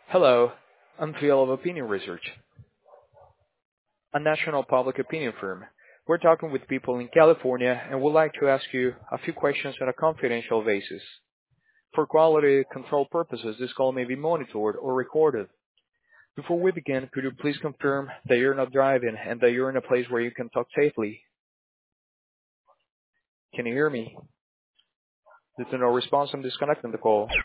Hello, I'm Phil of Opinion Research, a national public opinion firm. We're talking with people in California and would like to ask you a few questions on a confidential basis. For quality control purposes, this call may be monitored or recorded. Before we begin, could you please confirm that you're not driving and that you're in a place where you can talk safely? Can you hear me? Due to no response, I'm disconnecting the call.